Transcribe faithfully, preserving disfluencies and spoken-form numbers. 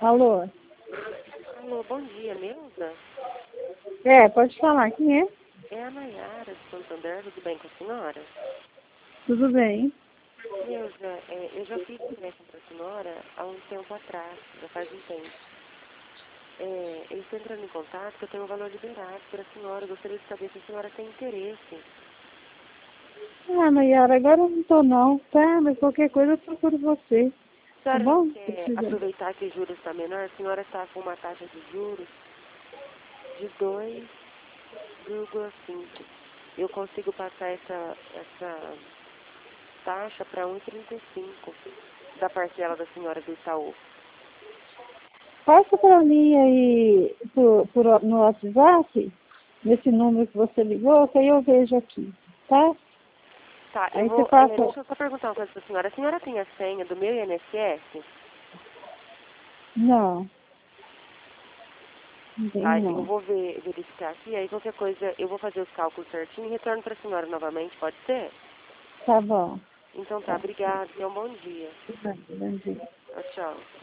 Alô? Alô, bom dia, Neuza? É, pode falar, quem é? É a Nayara de Santander, tudo bem com a senhora? Tudo bem. Neuza, é, eu já fiz empréstimo para a senhora há um tempo atrás, já faz um tempo. É, eu estou entrando em contato porque eu tenho um valor liberado para a senhora. Eu gostaria de saber se a senhora tem interesse. Ah, Nayara, agora eu não tô não, tá? Mas qualquer coisa eu procuro você. A Tá senhora não bom? quer Precisa. aproveitar que o juros está menor? A senhora está com uma taxa de juros de dois vírgula cinco. Eu consigo passar essa, essa taxa para um vírgula trinta e cinco da parcela da senhora do Itaú. Passa pra mim aí por, por, no WhatsApp, nesse número que você ligou, que aí eu vejo aqui, tá? Tá, eu Aí você vou. É, passa. deixa eu só perguntar uma coisa para a senhora. A senhora tem a senha do meu I N S S? Não, não Tá, tenho eu não. vou ver, verificar aqui, aí qualquer coisa eu vou fazer os cálculos certinho e retorno para a senhora novamente, pode ser? Tá bom. Então tá, Tá. obrigada, tenha um bom dia. Tá, bom dia. Tchau, tchau.